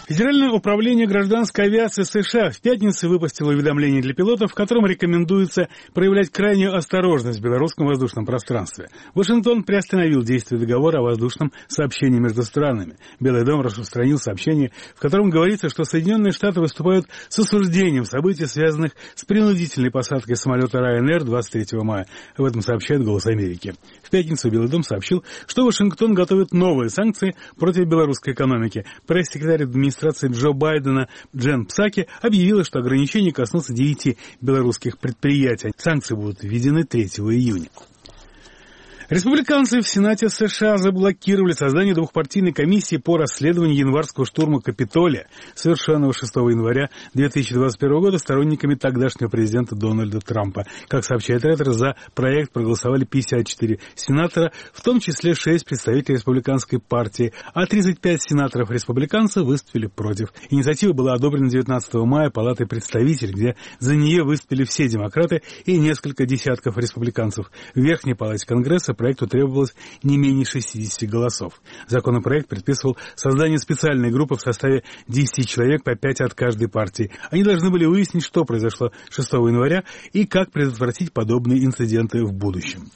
Федеральное управление гражданской авиации США в пятницу выпустило уведомление для пилотов, в котором рекомендуется проявлять крайнюю осторожность в белорусском воздушном пространстве. Вашингтон приостановил действие договора о воздушном сообщении между странами. Белый дом распространил сообщение, в котором говорится, что Соединенные Штаты выступают с осуждением событий, связанных с принудительной посадкой самолета Ryanair 23 мая. Об этом сообщает «Голос Америки». В пятницу Белый дом сообщил, что Вашингтон готовит новые санкции против белорусской экономики. Пресс-секретарь администрации Джо Байдена Джен Псаки объявила, что ограничения коснутся 9 белорусских предприятий. Санкции будут введены 3 июня. Республиканцы в Сенате США заблокировали создание двухпартийной комиссии по расследованию январского штурма Капитолия, совершенного 6 января 2021 года сторонниками тогдашнего президента Дональда Трампа. Как сообщает Reuters, за проект проголосовали 54 сенатора, в том числе 6 представителей республиканской партии, а 35 сенаторов-республиканцев выступили против. Инициатива была одобрена 19 мая Палатой представителей, где за нее выступили все демократы и несколько десятков республиканцев. В Верхней Палате Конгресса проекту требовалось не менее 60 голосов. Законопроект предписывал создание специальной группы в составе 10 человек по 5 от каждой партии. Они должны были выяснить, что произошло 6 января и как предотвратить подобные инциденты в будущем.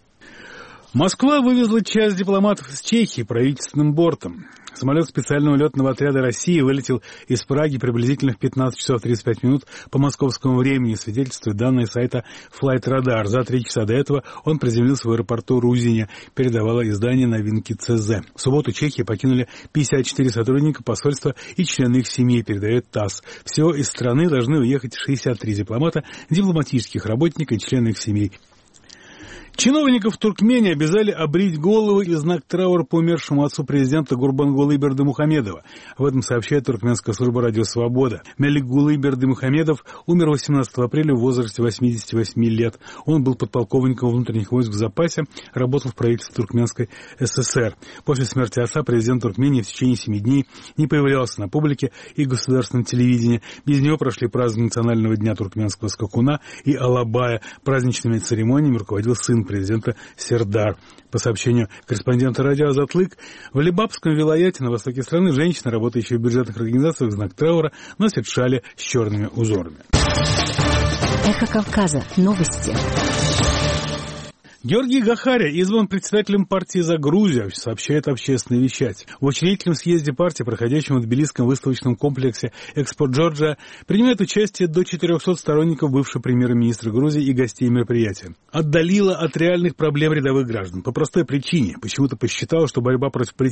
Москва вывезла часть дипломатов из Чехии правительственным бортом. Самолет специального летного отряда России вылетел из Праги приблизительно в 15 часов 35 минут по московскому времени, свидетельствует данные сайта Flight Radar. За 3 часа до этого он приземлился в аэропорту Рузине, передавало издание «Новинки ЦЗ». В субботу Чехии покинули 54 сотрудника посольства и члены их семей, передает ТАСС. Всего из страны должны уехать 63 дипломата, дипломатических работников и члены их семей. Чиновников в Туркмении обязали обрить головы и знак траура по умершему отцу президента Гурбангулы Бердымухамедова. Об этом сообщает туркменская служба «Радио Свобода». Меликгулы Бердымухамедов умер 18 апреля в возрасте 88 лет. Он был подполковником внутренних войск в запасе, работал в правительстве Туркменской ССР. После смерти отца президент Туркмении в течение 7 дней не появлялся на публике и государственном телевидении. Без него прошли празднования Национального дня туркменского скакуна и Алабая. Праздничными церемониями руководил сын президента Сердар. По сообщению корреспондента радио «Азатлык», в Алибабском вилаяте на востоке страны женщина, работающая в бюджетных организациях в знак траура, носит шали с черными узорами. Эхо Кавказа. Новости. Георгий Гахаря избран председателем партии «За Грузию», сообщает общественное вещать. В учредительном съезде партии, проходящем в Тбилисском выставочном комплексе «Экспо Джорджия», принимает участие до 400 сторонников бывшего премьер-министра Грузии и гостей мероприятия. Отдалила от реальных проблем рядовых граждан. По простой причине. Почему-то посчитала, что борьба против политических